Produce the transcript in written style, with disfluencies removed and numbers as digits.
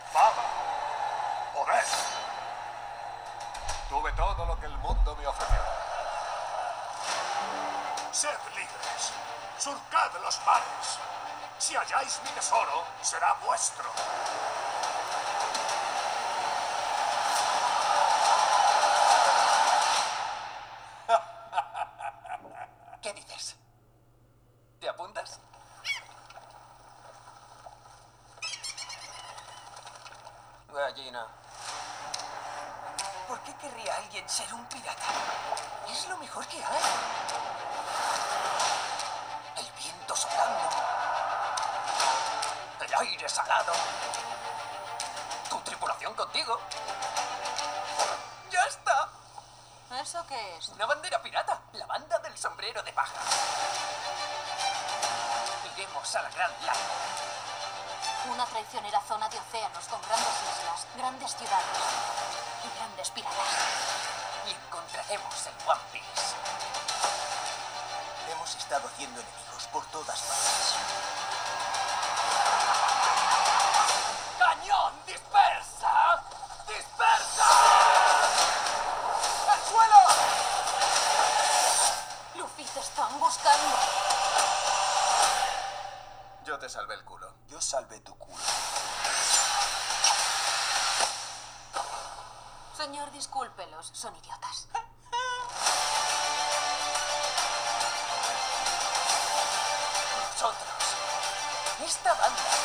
fama, poder. Tuve todo lo que el mundo me ofreció. Sed libres. Surcad los mares. Si halláis mi tesoro, será vuestro. ¿Qué dices? ¿Te apuntas? Gallina. ¿Por qué querría alguien ser un pirata? Es lo mejor que hay. El viento soplando. El aire salado. Tu tripulación contigo. ¡Ya está! ¿Eso qué es? Una bandera pirata. La banda del sombrero de paja. Iremos a la Gran Line. Una traicionera zona de océanos con grandes islas, grandes ciudades y grandes piratas. Y encontraremos el One Piece. Hemos estado haciendo enemigos por todas partes. ¡Cañón! ¡Dispersa! ¡Dispersa! ¡Al suelo! Luffy, te están buscando. Yo te salvé el culo. Yo salvé tu culo. Señor, discúlpelos, son idiotas. Nosotros. Esta banda